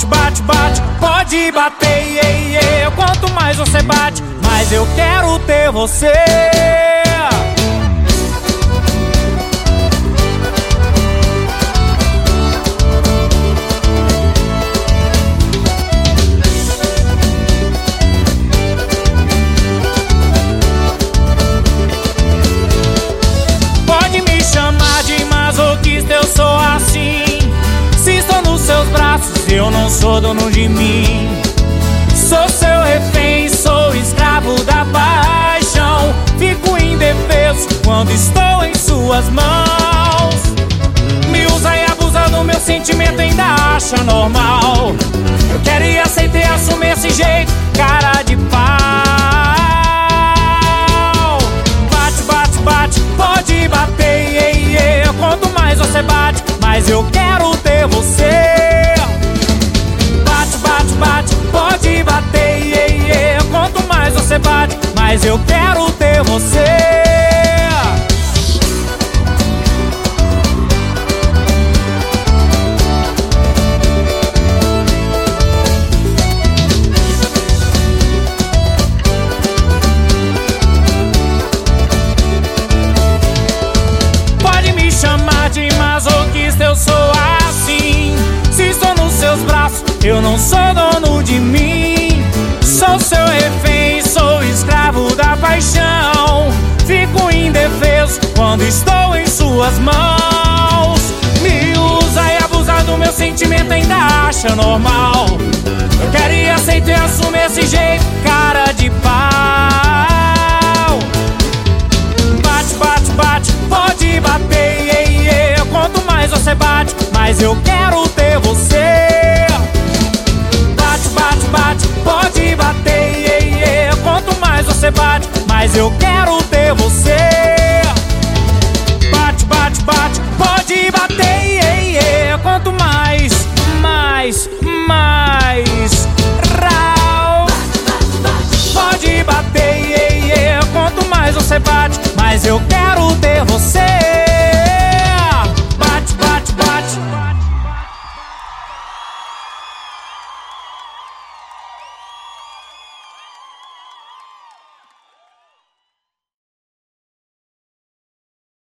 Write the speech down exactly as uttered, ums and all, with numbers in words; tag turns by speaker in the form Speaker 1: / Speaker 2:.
Speaker 1: Bate, bate, bate, pode bater, yeah, yeah. Quanto mais você bate, mais eu quero ter você. Pode me chamar de masoquista, eu sou assim. Se estou nos seus braços, eu não sou dono de mim. Sou seu refém, sou escravo da paixão. Fico indefeso quando estou em suas mãos. Me usa e abusa do meu sentimento, ainda acha normal. Eu quero e aceitei, assumir esse jeito, cara de pau. Bate, bate, bate, pode bater, yeah, yeah. Quanto mais você bate, mais eu quero ter você. Bate, bate, bate, pode bater, yeah, yeah. Quanto mais você bate, mais eu quero ter você. Pode me chamar de masoquista, eu sou assim. Se estou nos seus braços, eu não sou dono de mim. Sou seu refém, sou escravo da paixão. Fico indefeso quando estou em suas mãos. Me usa e abusa do meu sentimento, ainda acha normal. Eu quero e aceito e assumo esse jeito, cara de pau. Bate, bate, bate, pode bater, yeah, yeah. Quanto mais você bate, mais eu quero ter você. Bate, bate, bate, pode bater, yeah, yeah. Quanto mais você bate, mais eu quero ter você.